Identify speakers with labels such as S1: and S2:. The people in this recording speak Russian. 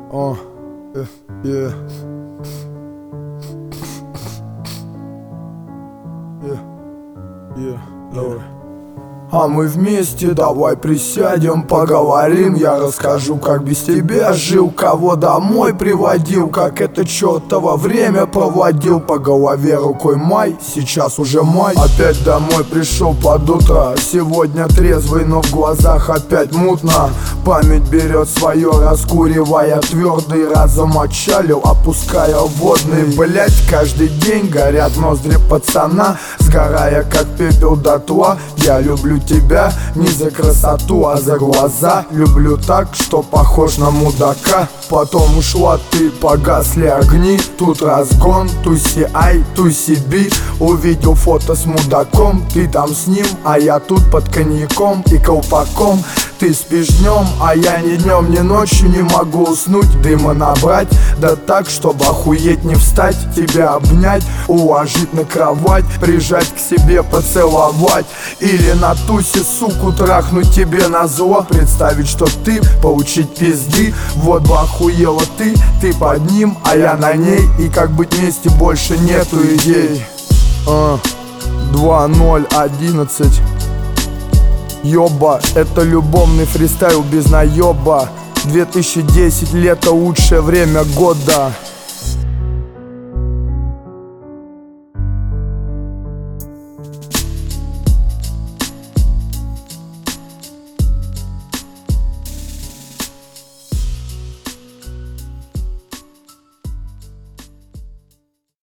S1: Yeah, yeah, yeah, Lord. А мы вместе, давай присядем, поговорим. Я расскажу, как без тебя жил, кого домой приводил, как это чертово время проводил. По голове рукой май, сейчас уже май. Опять домой пришел под утро, сегодня трезвый, но в глазах опять мутно. Память берет свое, раскуривая твердый разум отчалил, опуская водный. Блять, каждый день горят ноздри пацана, сгорая как пепел дотла. Я люблю тебя не за красоту, а за глаза. Люблю так, что похож на мудака. Потом ушла ты, погасли огни. Тут разгон, туси ай, туси би. Увидел фото с мудаком, ты там с ним, а я тут под коньяком и колпаком. Ты спишь днем, а я ни днем, ни ночью не могу уснуть. Дыма набрать, да так, чтобы охуеть не встать. Тебя обнять, уложить на кровать, прижать к себе, поцеловать. Или на тусе, суку, трахнуть тебе назло. Представить, что ты, получить пизды. Вот бы охуела ты под ним, а я на ней. И как быть вместе, больше нету идей. 2011. Ёба, это любовный фристайл без наёба. 2010, лето, лучшее время года.